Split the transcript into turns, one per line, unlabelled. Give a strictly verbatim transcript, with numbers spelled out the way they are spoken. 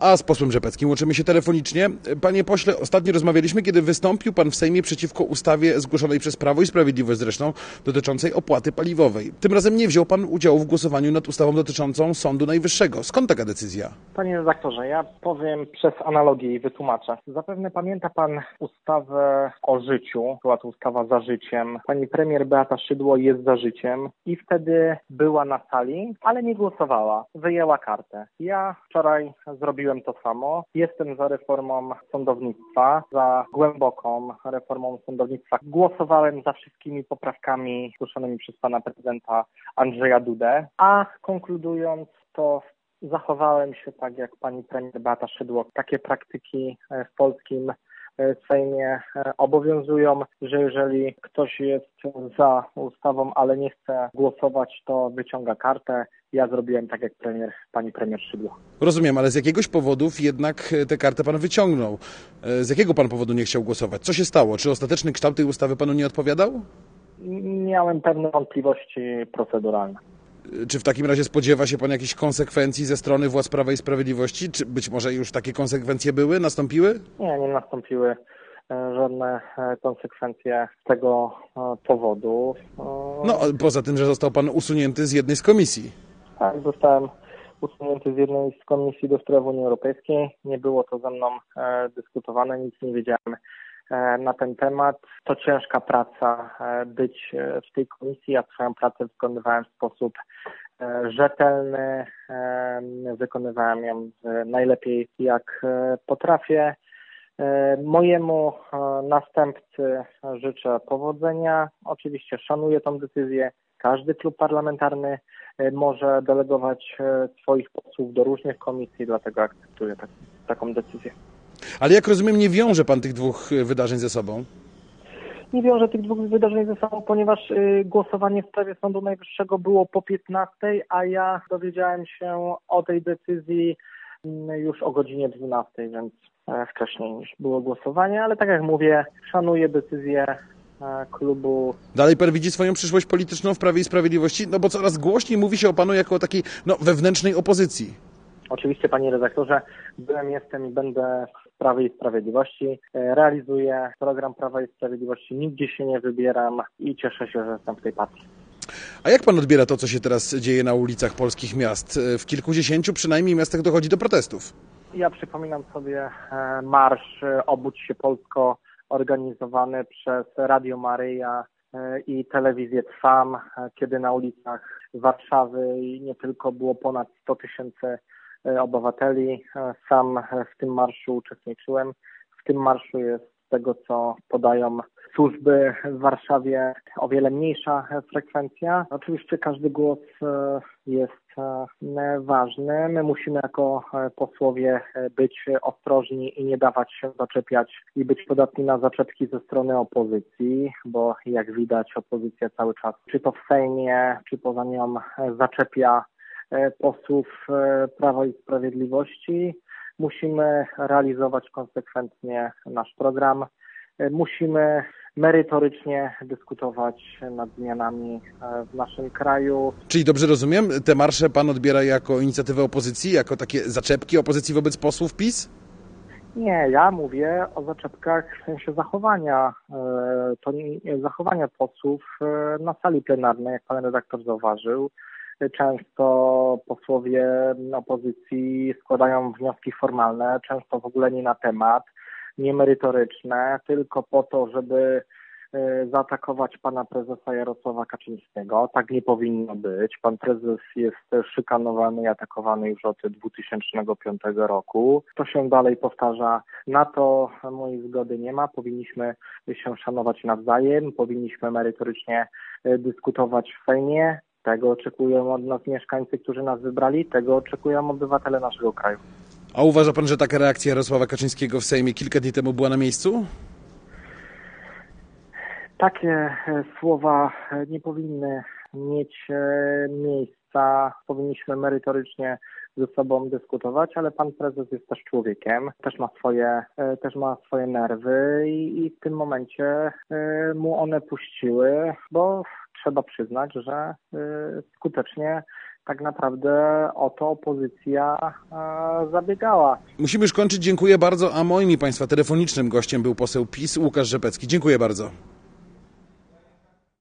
A z posłem Rzepeckim łączymy się telefonicznie. Panie pośle, ostatnio rozmawialiśmy, kiedy wystąpił pan w Sejmie przeciwko ustawie zgłoszonej przez Prawo i Sprawiedliwość zresztą, dotyczącej opłaty paliwowej. Tym razem nie wziął pan udziału w głosowaniu nad ustawą dotyczącą Sądu Najwyższego. Skąd taka decyzja?
Panie redaktorze, ja powiem przez analogię i wytłumaczę. Zapewne pamięta pan ustawę o życiu, była to ustawa za życiem. Pani premier Beata Szydło jest za życiem i wtedy była na sali, ale nie głosowała. Wyjęła kartę. Ja wczoraj zrobiłem to samo. Jestem za reformą sądownictwa, za głęboką reformą sądownictwa. Głosowałem za wszystkimi poprawkami zgłoszonymi przez pana prezydenta Andrzeja Dudę, a konkludując, to zachowałem się tak jak pani premier Beata Szydło. Takie praktyki w polskim Sejmie obowiązują, że jeżeli ktoś jest za ustawą, ale nie chce głosować, to wyciąga kartę. Ja zrobiłem tak jak premier, pani premier Szydło.
Rozumiem, ale z jakiegoś powodów jednak tę kartę pan wyciągnął. Z jakiego pan powodu nie chciał głosować? Co się stało? Czy ostateczny kształt tej ustawy panu nie odpowiadał?
Miałem pewne wątpliwości proceduralne.
Czy w takim razie spodziewa się pan jakichś konsekwencji ze strony władz Prawa i Sprawiedliwości? Czy być może już takie konsekwencje były, nastąpiły?
Nie, nie nastąpiły żadne konsekwencje z tego powodu.
No, poza tym, że został pan usunięty z jednej z komisji.
Tak, zostałem usunięty z jednej z komisji do spraw Unii Europejskiej. Nie było to ze mną dyskutowane, nic nie wiedziałem na ten temat. To ciężka praca być w tej komisji. Ja swoją pracę wykonywałem w sposób rzetelny, wykonywałem ją najlepiej jak potrafię. Mojemu następcy życzę powodzenia. Oczywiście szanuję tą decyzję. Każdy klub parlamentarny może delegować swoich posłów do różnych komisji, dlatego akceptuję tak, taką decyzję.
Ale jak rozumiem, nie wiąże pan tych dwóch wydarzeń ze sobą?
Nie wiążę tych dwóch wydarzeń ze sobą, ponieważ y, głosowanie w sprawie Sądu Najwyższego było po piętnastej, a ja dowiedziałem się o tej decyzji y, już o godzinie dwunastej, więc y, wcześniej niż było głosowanie, ale tak jak mówię, szanuję decyzję y, klubu.
Dalej pan widzi swoją przyszłość polityczną w Prawie i Sprawiedliwości? No bo coraz głośniej mówi się o panu jako o takiej no, wewnętrznej opozycji.
Oczywiście, panie redaktorze, byłem, jestem i będę w Prawie i Sprawiedliwości. Realizuję program Prawa i Sprawiedliwości, nigdzie się nie wybieram i cieszę się, że jestem w tej partii.
A jak pan odbiera to, co się teraz dzieje na ulicach polskich miast? W kilkudziesięciu przynajmniej miastach dochodzi do protestów.
Ja przypominam sobie marsz Obudź się Polsko organizowany przez Radio Maryja i telewizję Trwam, kiedy na ulicach Warszawy i nie tylko było ponad sto tysięcy obywateli. Sam w tym marszu uczestniczyłem. W tym marszu jest, z tego co podają służby w Warszawie, o wiele mniejsza frekwencja. Oczywiście każdy głos jest ważny. My musimy jako posłowie być ostrożni i nie dawać się zaczepiać i być podatni na zaczepki ze strony opozycji, bo jak widać opozycja cały czas, czy to w Sejmie, czy poza nią, zaczepia posłów Prawa i Sprawiedliwości. Musimy realizować konsekwentnie nasz program. Musimy merytorycznie dyskutować nad zmianami w naszym kraju.
Czyli dobrze rozumiem, te marsze pan odbiera jako inicjatywę opozycji, jako takie zaczepki opozycji wobec posłów PiS?
Nie, ja mówię o zaczepkach w sensie zachowania, to nie, zachowania posłów na sali plenarnej, jak pan redaktor zauważył. Często posłowie opozycji składają wnioski formalne, często w ogóle nie na temat, niemerytoryczne, tylko po to, żeby zaatakować pana prezesa Jarosława Kaczyńskiego. Tak nie powinno być. Pan prezes jest szykanowany i atakowany już od dwa tysiące piątego roku. To się dalej powtarza. Na to mojej zgody nie ma. Powinniśmy się szanować nawzajem, powinniśmy merytorycznie dyskutować w Sejmie. Tego oczekują od nas mieszkańcy, którzy nas wybrali, tego oczekują obywatele naszego kraju.
A uważa pan, że taka reakcja Jarosława Kaczyńskiego w Sejmie kilka dni temu była na miejscu?
Takie słowa nie powinny mieć miejsca. Powinniśmy merytorycznie ze sobą dyskutować, ale pan prezes jest też człowiekiem, też ma swoje, też ma swoje nerwy i, i w tym momencie mu one puściły, bo trzeba przyznać, że skutecznie tak naprawdę o to opozycja e, zabiegała.
Musimy już kończyć. Dziękuję bardzo, a moim i Państwa telefonicznym gościem był poseł PiS Łukasz Rzepecki. Dziękuję bardzo.